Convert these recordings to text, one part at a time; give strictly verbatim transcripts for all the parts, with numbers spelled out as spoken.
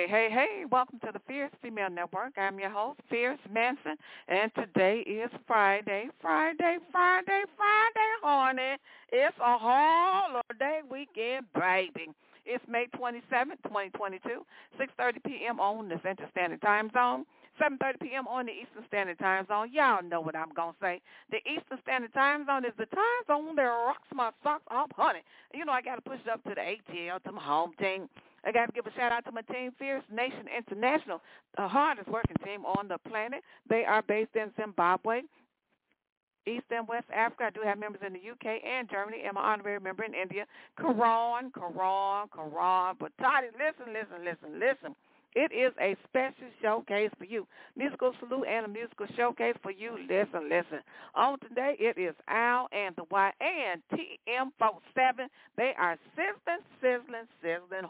hey, hey, welcome to the Fierce Female Network. I'm your host, Fierce Manson, and today is Friday, Friday, Friday, Friday, honey. It's a holiday weekend, baby. It's May twenty-seventh, twenty twenty-two, six thirty p.m. on the Central Standard Time Zone, seven thirty p.m. on the Eastern Standard Time Zone. Y'all know what I'm going to say. The Eastern Standard Time Zone is the time zone that rocks my socks off, honey. You know, I got to push it up to the A T L, to my home team. I got to give a shout-out to my team, Fierce Nation International, the hardest working team on the planet. They are based in Zimbabwe, East and West Africa. I do have members in the U K and Germany, and my honorary member in India. Karan, Karan, Karan. But Toddy, listen, listen, listen, listen. It is a special showcase for you. Musical salute and a musical showcase for you. Listen, listen. On today, it is Al and the Y and T M forty-seven. They are sizzling, sizzling, sizzling.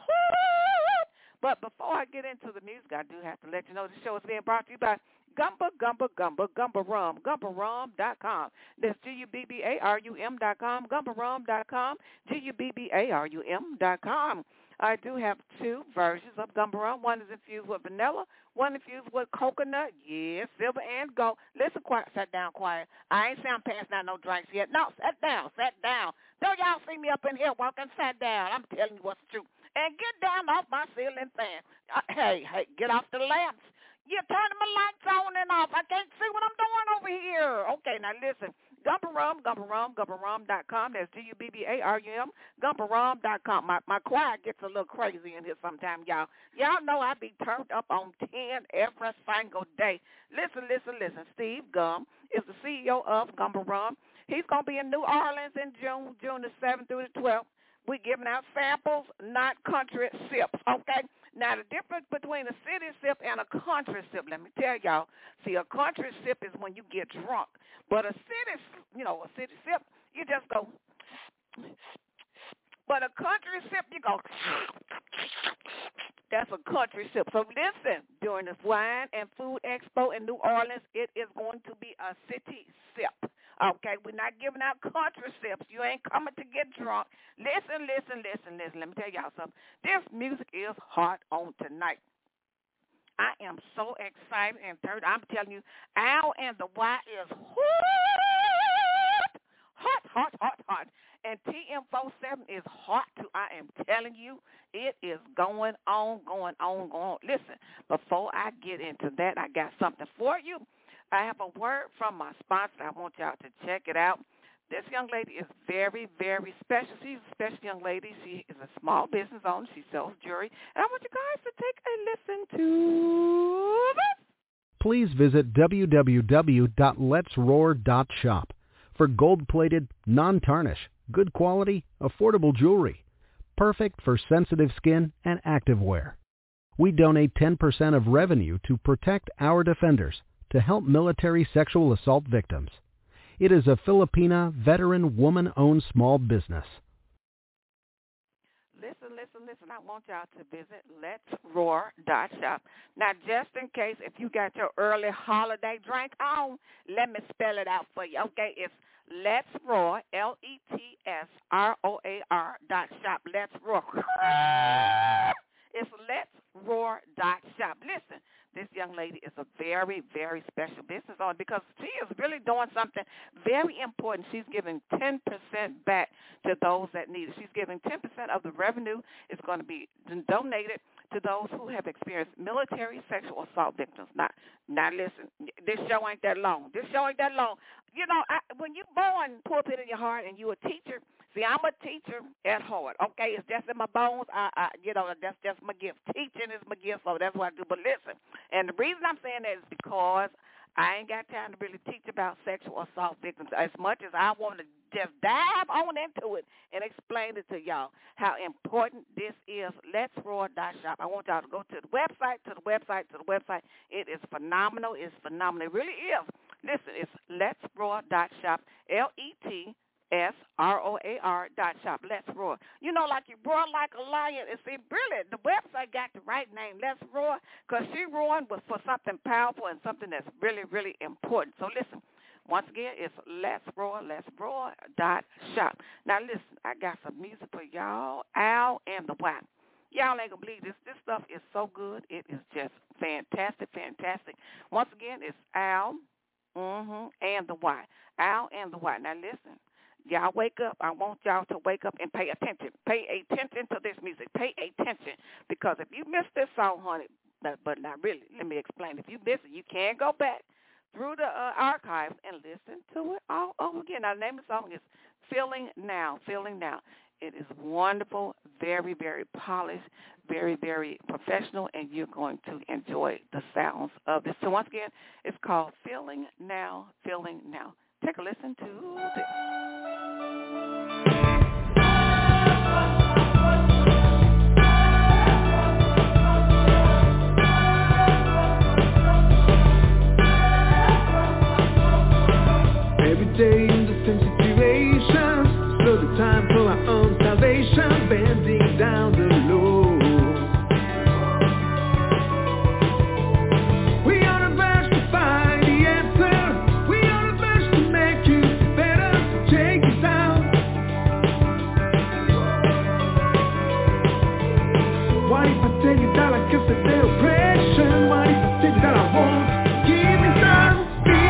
But before I get into the music, I do have to let you know the show is being brought to you by Gumba, Gumba, Gumba, Gumba Rum, Gumba Rum dot com. That's G U B B A R U M dot com, Gumba Rum dot com, G U B B A R U M dot com. I do have two versions of Gumba Rum. One is infused with vanilla, one infused with coconut. Yes, silver and gold. Listen, quiet, sit down, quiet. I ain't saying I'm passing out no drinks yet. No, sit down, sit down. Don't y'all see me up in here walking, sit down. I'm telling you what's true. And get down off my ceiling fan. Uh, hey, hey, get off the lamps. You're turning my lights on and off. I can't see what I'm doing over here. Okay, now listen. Gumba Rum, Gumba Rum, Gumba Rum dot com. That's G U B B A R U M, Gumba Rum dot com. My my choir gets a little crazy in here sometimes, y'all. Y'all know I be turned up on ten every single day. Listen, listen, listen. Steve Gum is the C E O of Gumba Rum. He's going to be in New Orleans in June, June the seventh through the twelfth. We're giving out samples, not country sips, okay? Now, the difference between a city sip and a country sip, let me tell y'all. See, a country sip is when you get drunk. But a city, you know, a city sip, you just go. But a country sip, you go. That's a country sip. So listen, during this Wine and Food Expo in New Orleans, it is going to be a city sip. Okay, we're not giving out country sips. You ain't coming to get drunk. Listen, listen, listen, listen. Let me tell y'all something. This music is hot on tonight. I am so excited and third. I'm telling you, Al and the Y is hot, hot, hot, hot, hot. And T M forty-seven is hot too. I am telling you, it is going on, going on, going on. Listen, before I get into that, I got something for you. I have a word from my sponsor. I want y'all to check it out. This young lady is very, very special. She's a special young lady. She is a small business owner. She sells jewelry. And I want you guys to take a listen to this. Please visit w w w dot lets roar dot shop for gold-plated, non-tarnish, good quality, affordable jewelry. Perfect for sensitive skin and activewear. We donate ten percent of revenue to Protect Our Defenders, to help military sexual assault victims. It is a Filipina, veteran, woman-owned small business. Listen, listen, listen. I want y'all to visit lets roar dot shop. Now, just in case if you got your early holiday drink on, let me spell it out for you. Okay, it's Let's Roar, L E T S R O A R dot shop. Let's Roar. It's lets roar dot shop. Listen, this young lady is a very, very special business owner because she is really doing something very important. She's giving ten percent back to those that need it. She's giving ten percent of the revenue is going to be donated to those who have experienced military sexual assault victims. Now, now listen, this show ain't that long. This show ain't that long. You know, I, when you're born pulpit in your heart and you're a teacher, see, I'm a teacher at heart, okay? It's just in my bones. I, I, you know, that's just my gift. Teaching is my gift, so that's what I do. But listen, and the reason I'm saying that is because I ain't got time to really teach about sexual assault victims as much as I want to just dive on into it and explain it to y'all how important this is. Let's Roar dot shop. I want y'all to go to the website, to the website, to the website. It is phenomenal. It's phenomenal. It really is. Listen, it's Let's Roar dot shop, L E T S R O A R dot shop. Let's Roar. You know, like you roar like a lion. And see, really, the website got the right name, Let's Roar, because she roaring was for something powerful and something that's really, really important. So listen, once again, it's Let's Roar, Let's Roar dot shop. Now listen, I got some music for y'all, Al and the Y. Y'all ain't gonna believe this. This stuff is so good. It is just fantastic, fantastic. Once again, it's Al mm-hmm, and the Y. Al and the Y. Now listen, y'all wake up. I want y'all to wake up and pay attention. Pay attention to this music. Pay attention, because if you miss this song, honey, but, but not really. Let me explain. If you miss it, you can go back through the uh, archives and listen to it all over again. Now the name of the song is Feeling Now. Feeling Now. It is wonderful, very, very polished, very, very professional, and you're going to enjoy the sounds of this. So once again, it's called Feeling Now, Feeling Now. Take a listen to this. Every day in the same situation, slow the time for our own salvation, bending down the low. We are the best to find the answer. We are the best to make you better, to take it down. What if I tell you that I guess it's the oppression? What if I tell you that I won't? Give me some.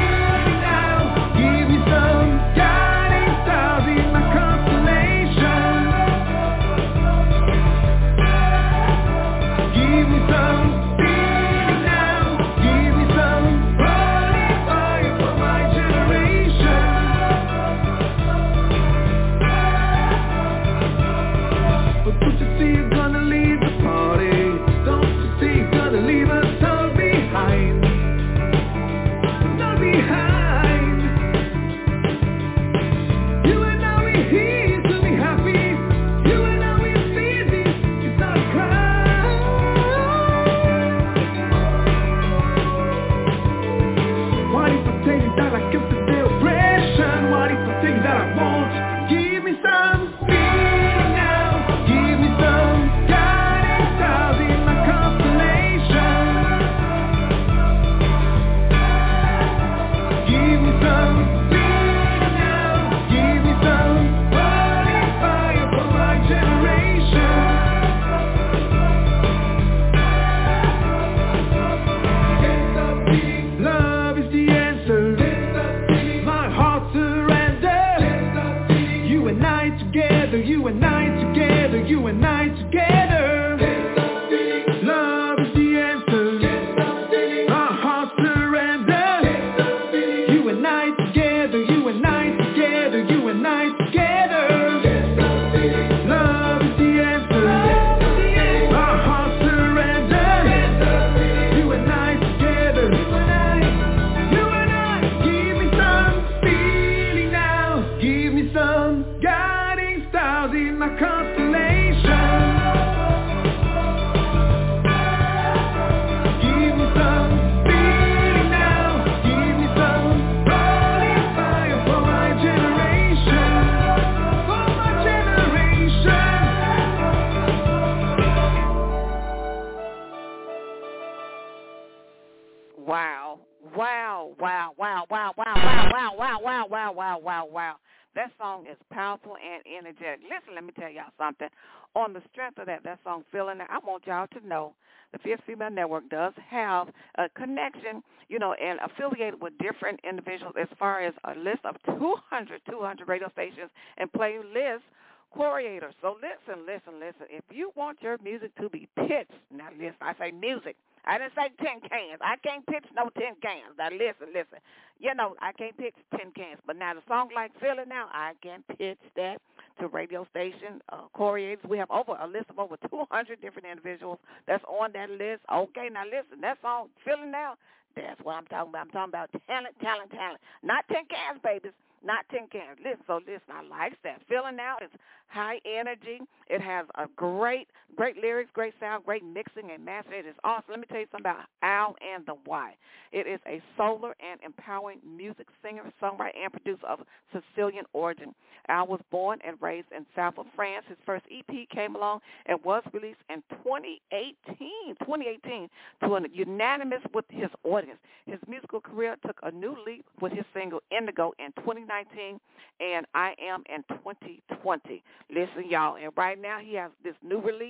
That song is powerful and energetic. Listen, let me tell y'all something. On the strength of that, that song, Feeling Now, I want y'all to know the Fierce Female Network does have a connection, you know, and affiliated with different individuals as far as a list of two hundred, two hundred radio stations and playlist curators. So listen, listen, listen. If you want your music to be pitched, now listen, I say music. I didn't say tin cans. I can't pitch no tin cans. Now listen, listen. You know, I can't pitch tin cans. But now the song like Feeling Now, I can pitch that to radio station, uh, curators. We have over a list of over two hundred different individuals that's on that list. Okay, now listen, that song, Feeling Now, that's what I'm talking about. I'm talking about talent, talent, talent. Not tin cans, babies. Not tin cans. Listen, so listen, I like that. Feeling Now is high energy. It has a great, great lyrics, great sound, great mixing and mastering. It is awesome. Let me tell you something about Al and the Y. It is a solar and empowering music singer, songwriter, and producer of Sicilian origin. Al was born and raised in south of France. His first E P came along and was released in twenty eighteen, twenty eighteen to a unanimous with his audience. His musical career took a new leap with his single Indigo in twenty nineteen and I Am in twenty twenty. Listen, y'all, and right now he has this new release,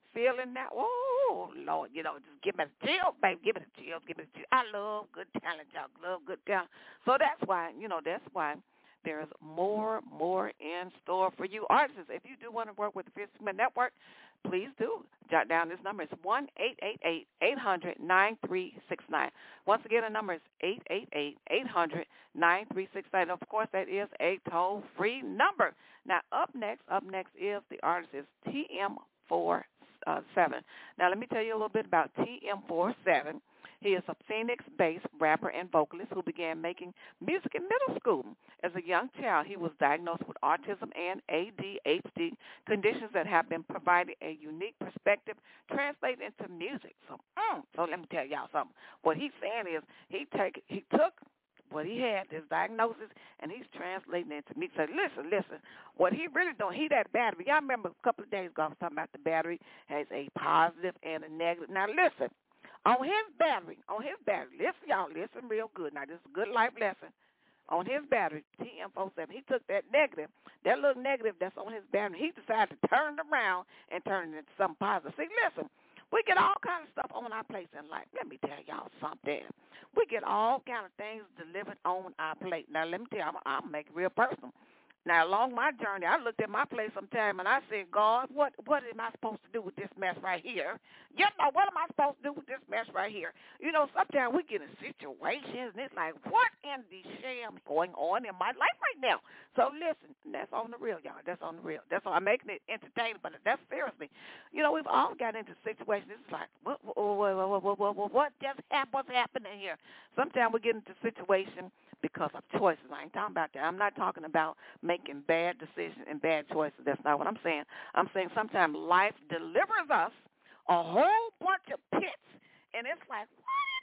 feeling that, oh, Lord, you know, just give me the chills, baby, give me the chills, give me the chills. I love good talent, y'all, love good talent. So that's why, you know, that's why there's more, more in store for you artists. If you do want to work with the Fierce Female Network, please do. Jot down this number. It's one eight eight eight, eight hundred, nine three six nine. Once again, the number is eight eight eight, eight hundred, nine three six nine. Of course, that is a toll-free number. Now, up next, up next is the artist is T M forty-seven. Now, let me tell you a little bit about T M forty-seven. He is a Phoenix-based rapper and vocalist who began making music in middle school. As a young child, he was diagnosed with autism and A D H D, conditions that have been provided a unique perspective translated into music. So, mm, so let me tell y'all something. What he's saying is he take he took what he had, his diagnosis, and he's translating it to me. So listen, listen, what he really doing, he that battery. Y'all remember a couple of days ago I was talking about the battery has a positive and a negative. Now listen. On his battery, on his battery, listen, y'all, listen real good. Now, this is a good life lesson. On his battery, T M forty-seven, he took that negative, that little negative that's on his battery, he decided to turn it around and turn it into something positive. See, listen, we get all kinds of stuff on our plate in life. Let me tell y'all something. We get all kinds of things delivered on our plate. Now, let me tell you, I'm, I'm make it real personal. Now, along my journey, I looked at my plate sometime, and I said, God, what what am I supposed to do with this mess right here? You know, what am I supposed to do with this mess right here? You know, sometimes we get in situations, and it's like, what in the sham going on in my life right now? So, listen, that's on the real, y'all. That's on the real. That's all. I'm making it entertaining, but that's seriously. You know, we've all got into situations. It's like, what, what, what, what, what, what, what just happened? What's happening here? Sometimes we get into situations because of choices. I ain't talking about that. I'm not talking about making bad decisions and bad choices. That's not what I'm saying. I'm saying sometimes life delivers us a whole bunch of pits, and it's like, what in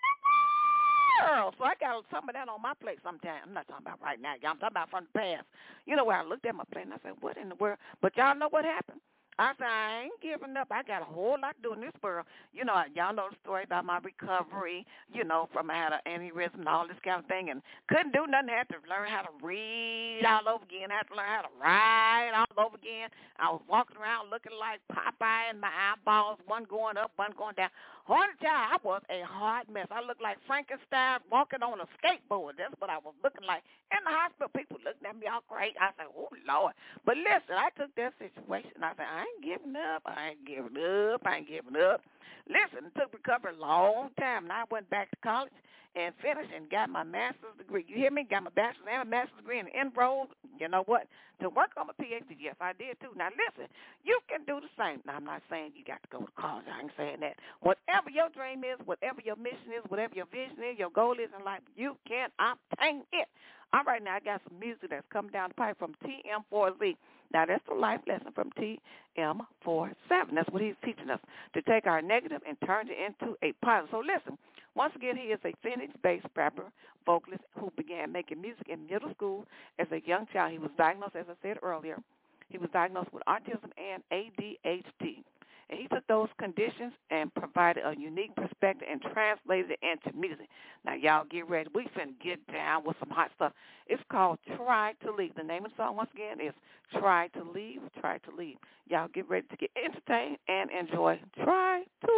the world? So I got some of that on my plate sometimes. I'm not talking about right now, y'all. I'm talking about from the past. You know, where I looked at my plate and I said, what in the world? But y'all know what happened? I said, I ain't giving up. I got a whole lot to do in this world. You know, y'all know the story about my recovery, you know, from I had an aneurysm and all this kind of thing, and couldn't do nothing. I had to learn how to read all over again. I had to learn how to ride all over again. I was walking around looking like Popeye and my eyeballs, one going up, one going down. Hard child, I was a hard mess. I looked like Frankenstein walking on a skateboard. That's what I was looking like. In the hospital, people looking at me all crazy. I said, oh, Lord. But listen, I took that situation. I said, I ain't giving up. I ain't giving up. I ain't giving up. Listen, it took recovery a long time. And I went back to college and finished and got my master's degree. You hear me? Got my bachelor's and a master's degree and enrolled, you know what, to work on my P H D. Yes, I did too. Now, listen, you can do the same. Now, I'm not saying you got to go to college. I ain't saying that. Whatever your dream is, whatever your mission is, whatever your vision is, your goal is in life, you can obtain it. All right, now I got some music that's come down the pipe from T M forty. Now, that's the life lesson from T M forty-seven. That's what he's teaching us, to take our negative and turn it into a positive. So listen, once again, he is a Phoenix-based rapper, vocalist who began making music in middle school as a young child. He was diagnosed, as I said earlier, he was diagnosed with autism and A D H D. And he took those conditions and provided a unique perspective and translated it into music. Now, y'all get ready. We finna get down with some hot stuff. It's called Try to Leave. The name of the song, once again, is Try to Leave, Try to Leave. Y'all get ready to get entertained and enjoy Try to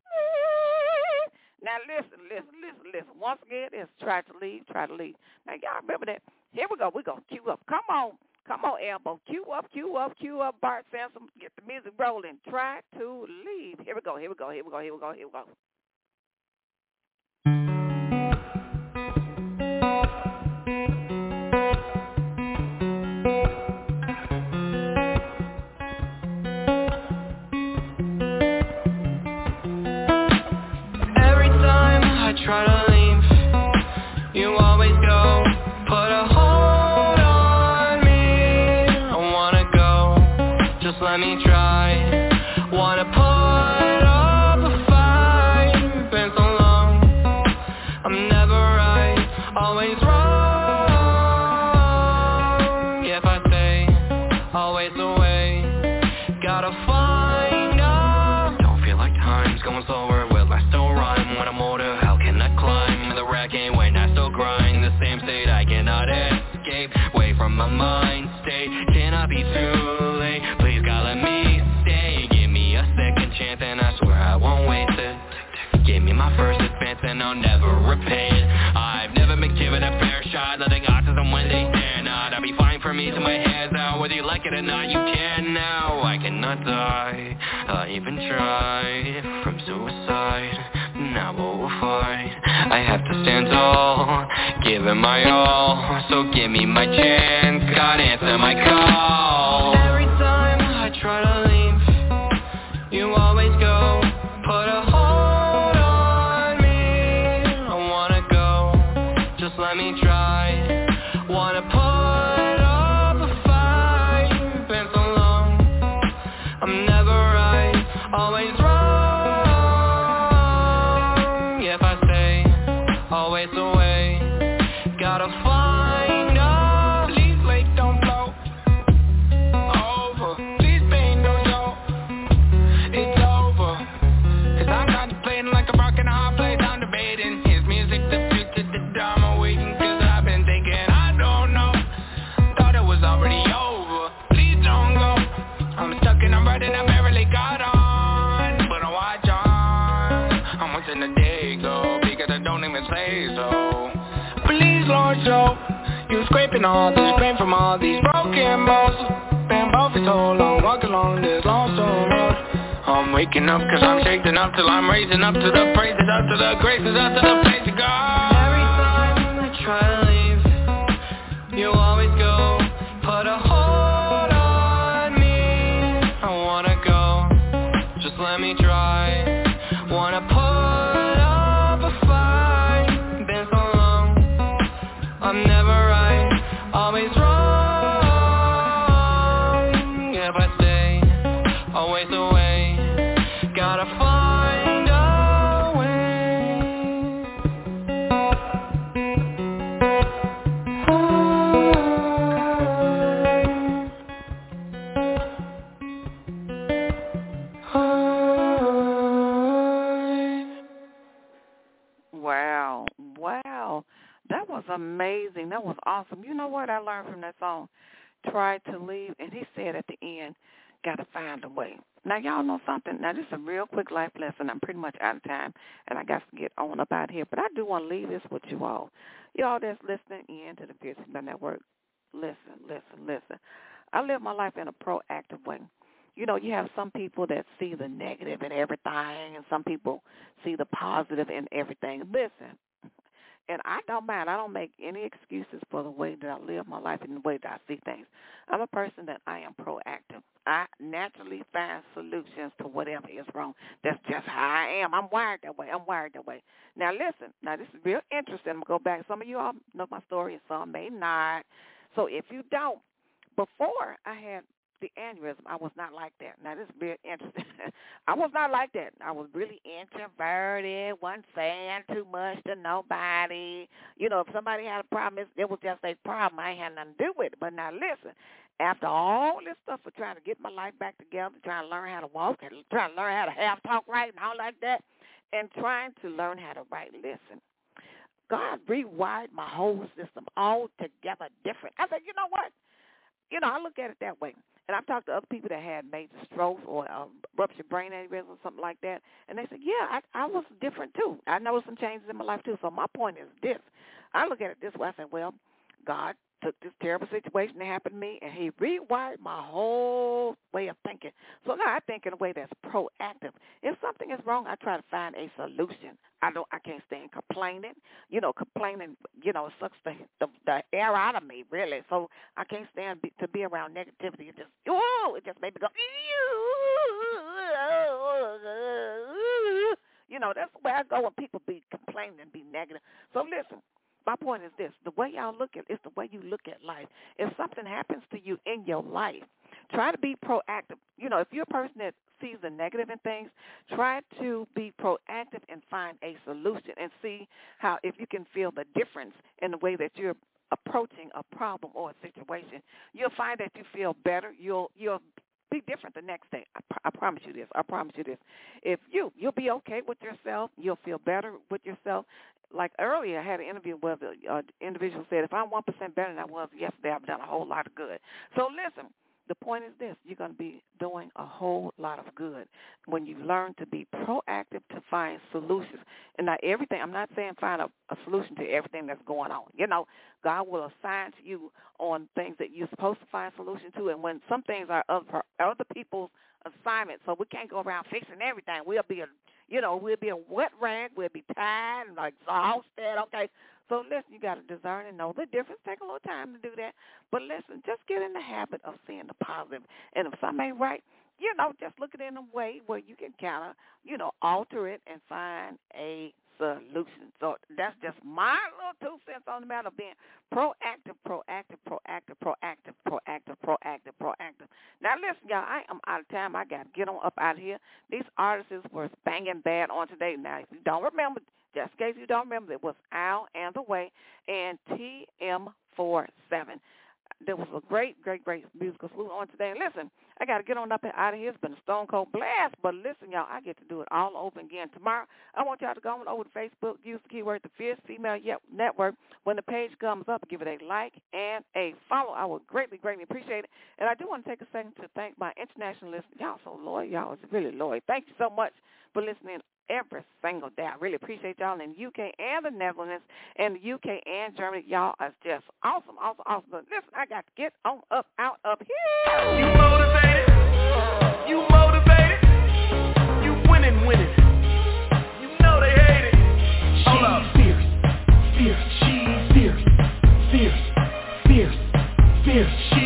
Leave. Now, listen, listen, listen, listen. Once again, it's Try to Leave, Try to Leave. Now, y'all remember that? Here we go. We're going to cue up. Come on. Come on, Elbow. Cue up, cue up, cue up, Bart Sansom. Get the music rolling. Try to Leave. Here we go, here we go, here we go, here we go, here we go. Every time I try to leave, you always go, put a hold on me. I wanna go, just let me try. Wanna put up a fight. Been so long, I'm never right, always wrong. If I say, always away, gotta find out. Don't feel like time's going slower, will I still rhyme? When I'm older, how can I climb? In the rack ain't when I still grind. The same state I cannot escape, away from my mind state. Cannot be too late, please God let me stay. Give me a second chance and like it or not, you can now. I cannot die. I even tried from suicide. Now what will fight? I have to stand tall, give it my all. So give me my chance, God answer my call. Every time I try to leave, you always go, put a hold on me. I wanna go, just let me try. Wanna put up a fight. Been so long, I'm never right, always wrong. If I stay, always away. Gotta find a please lake don't blow over. Please pain don't show. It's over. Cause I'm contemplating like a rock in a hot place. I'm debating. His music the future, the drama waiting. Cause I've been thinking I don't know. Thought it was already over. Please don't go. I'm stuck and I'm running, I barely got on. But I watch on. I'm watching the day go. Because I don't even say so. Please, Lord, show you scraping all this pain from all these broken bones. Been both for so long, walking along this lonesome road. I'm waking up cause I'm shaking up till I'm raising up to the praises, up to the graces, up to the place of God. Every time I try to leave, you always go, put a hold on me. I wanna go, just let me try. Wanna put up a fight. Been so long, I'm never right, always wrong. If I stay, always away. Gotta find a way. Wow, wow. That was amazing. That was awesome. You know what I learned from that song? Tried to leave, and he said at the end, got to find a way. Now, y'all know something. Now, this is a real quick life lesson. I'm pretty much out of time, and I got to get on up out here. But I do want to leave this with you all. Y'all that's listening in to the Fierce Female Network, listen, listen, listen. I live my life in a proactive way. You know, you have some people that see the negative in everything, and some people see the positive in everything. Listen. And I don't mind. I don't make any excuses for the way that I live my life and the way that I see things. I'm a person that I am proactive. I naturally find solutions to whatever is wrong. That's just how I am. I'm wired that way. I'm wired that way. Now, listen. Now, this is real interesting. I'm going to go back. Some of you all know my story, and some may not. So if you don't, before I had the aneurysm, I was not like that. Now, this is very interesting. I was not like that. I was really introverted, wasn't saying too much to nobody. You know, if somebody had a problem, it was just a problem. I ain't had nothing to do with it. But now, listen, after all this stuff of trying to get my life back together, trying to learn how to walk, and trying to learn how to have talk right and all like that, and trying to learn how to write, listen, God rewired my whole system altogether different. I said, you know what? You know, I look at it that way. And I've talked to other people that had major strokes or uh, ruptured brain aneurysm or something like that, and they said, yeah, I, I was different too. I noticed some changes in my life too. So my point is this. I look at it this way. I said, well, God took this terrible situation that happened to me, and he rewired my whole way of thinking. So now I think in a way that's proactive. If something is wrong, I try to find a solution. I don't. I can't stand complaining. You know, complaining, you know, sucks the, the the air out of me, really. So I can't stand be, to be around negativity. It just, oh, it just made me go, you know, that's the way I go when people be complaining and be negative. So listen. My point is this. The way y'all look at it is the way you look at life. If something happens to you in your life, try to be proactive. You know, if you're a person that sees the negative in things, try to be proactive and find a solution and see how, if you can feel the difference in the way that you're approaching a problem or a situation, you'll find that you feel better. You'll you'll be different the next day. I, pr- I promise you this. I promise you this. If you, you'll be okay with yourself. You'll feel better with yourself. Like earlier, I had an interview where the uh, individual said, if I'm one percent better than I was yesterday, I've done a whole lot of good. So listen, the point is this: you're going to be doing a whole lot of good when you learn to be proactive to find solutions. And not everything, I'm not saying find a, a solution to everything that's going on. You know, God will assign to you on things that you're supposed to find solution to, and when some things are other, other people's assignment, so we can't go around fixing everything. We'll be a, you know, we'll be a wet rag. We'll be tired and exhausted. Okay, so listen, you got to discern and know the difference. Take a little time to do that, but listen, just get in the habit of seeing the positive. And if something ain't right, you know, just look at it in a way where you can kind of, you know, alter it and find a solution. So that's just my little two cents on the matter of being proactive, proactive, proactive, proactive, proactive, proactive, proactive. Now, listen, y'all, I am out of time. I got to get on up out of here. These artists were banging bad on today. Now, if you don't remember, just in case you don't remember, it was Al and the Way and T M forty-seven. There was a great, great, great musical salute on today. And listen, I got to get on up and out of here. It's been a stone cold blast. But listen, y'all, I get to do it all over again tomorrow. I want y'all to go on over to Facebook, use the keyword The Fierce Female Network. When the page comes up, give it a like and a follow. I would greatly, greatly appreciate it. And I do want to take a second to thank my international listeners. Y'all so loyal. Y'all is really loyal. Thank you so much for listening every single day. I really appreciate y'all in the U K and the Netherlands and the U K and Germany. Y'all are just awesome, awesome, awesome. But listen, I got to get on up, out of here. You motivated. You motivated. You winning, winning. You know they hate it. Hold up. Fierce, fierce, she's fierce, fierce, fierce, fierce, she